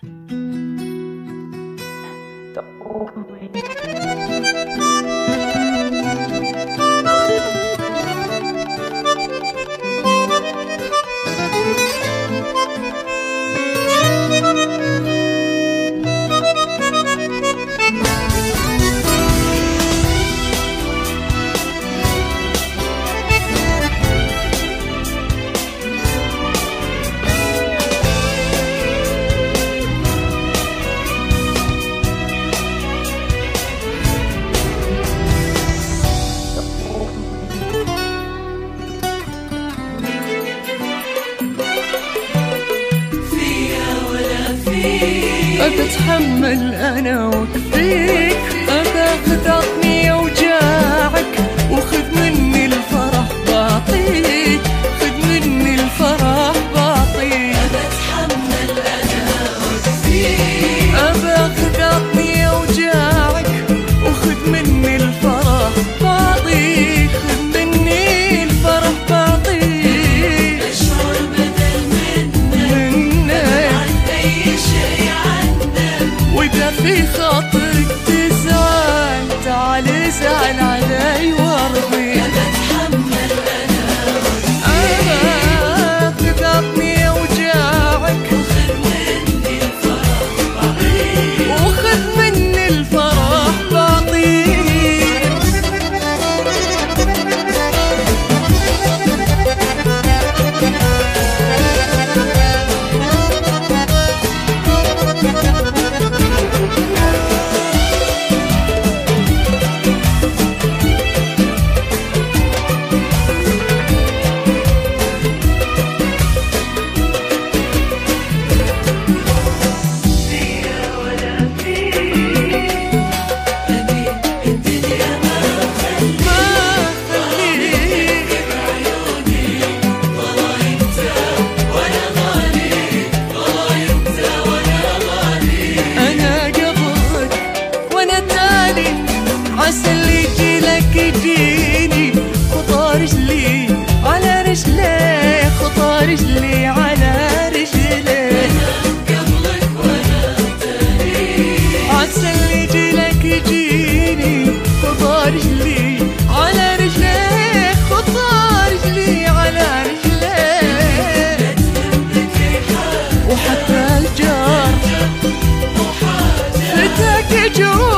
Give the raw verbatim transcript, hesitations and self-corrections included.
أتحمل أنا وكفيك، أباخذ عطني أوجاعك وخذ مني الفرح بعطيك، خذ مني الفرح بعطيك. أتحمل أنا وكفيك، أباخذ عطني أوجاعك وخذ مني الفرح بعطيك، خذ مني الفرح بعطيك. أشعر بدل منك منك أي شيء عنك، وإذا في خاطرك تزعل تعال ازعل علي وارضيك. أتحمل أنا أباخذ عطني أوجاعك وخذ مني الفرح بعطيك، وخذ مني الفرح بعطيك. عسى اللي يجيلك يجيني، خطى رجلي على رجلي، خطى رجلي على رجلي. قبلك وأنا تاني، عسى اللي يجيلك يجيني، خطى رجلي على رجلي، خطى رجلي على رجلي. وحتى الجار فتاك يجوع